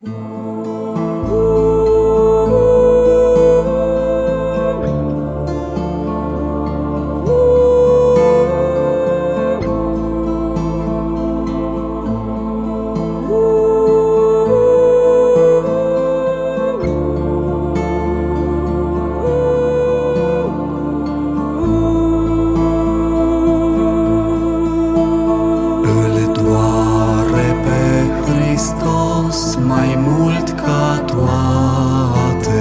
Mai mult ca toate,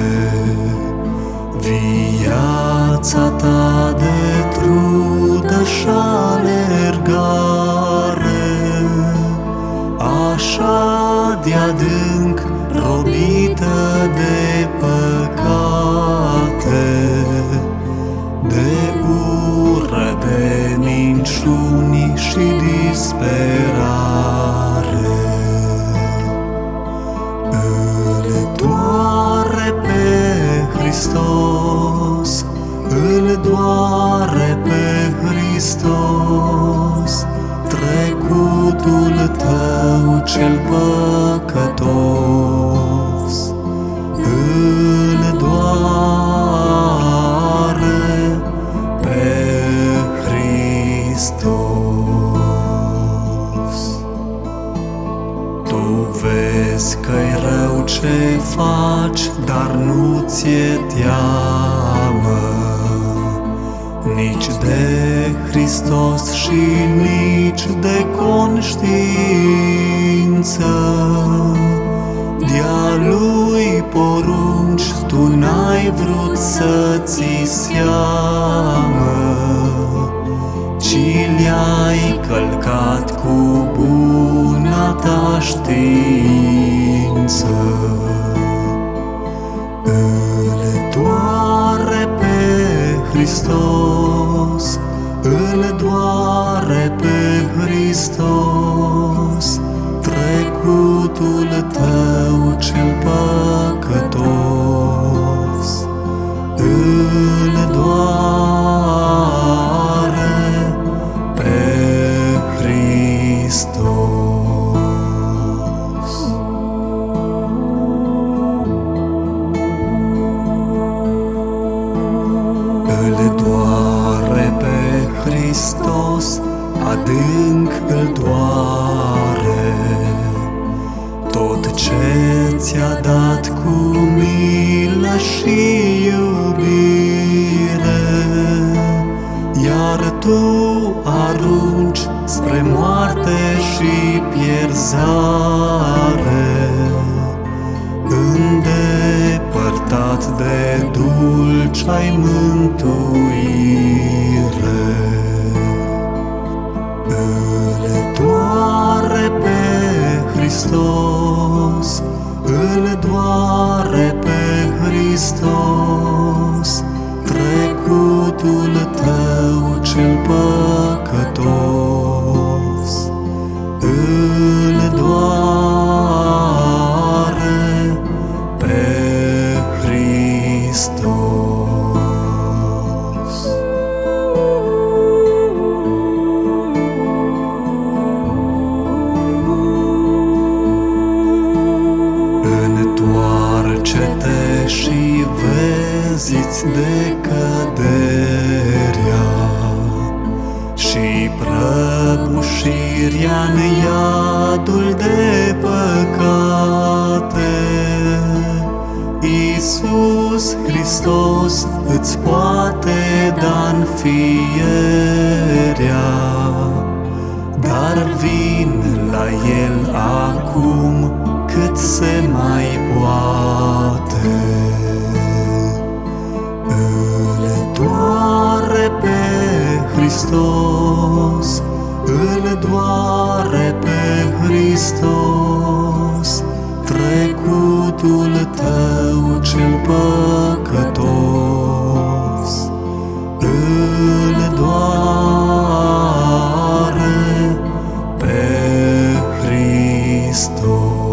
viața ta de trudă și alergare, așa de adânc robită de păcate, de ură, de minciuni și disperare. Hristos, îl doare pe Hristos trecutul tău cel păcătos. Îl doare pe Hristos. Tu vezi că-i rău ce faci, dar nu ți-e teamă nici de Hristos și nici de conștiință. De-a Lui porunci tu n-ai vrut să ți seamă, ci le-ai călcat cu buna ta știință. Îl doare pe Hristos, îl doare pe Hristos trecutul tău cel păcătos. Îl doare pe Hristos. Îl doare pe Hristos, adânc îl doare tot ce ți-a dat cu milă și iubire, iar tu arunci spre moarte și pierzare, îndepărtat de dulce-ai mântuire. Îl doare pe Hristos, îl doare pe Hristos trecutul tău cel păcătos. Îl doare pe Hristos. Întoarce-te și vezi-ți decăderea și prăbușirea în iadul de păcate. Iisus Hristos îți poate da înfierea, dar vin la El acum cât se mai poate. Îl doare pe Hristos, îl doare pe Hristos trecutul tău cel păcătos. Îl doare pe Hristos.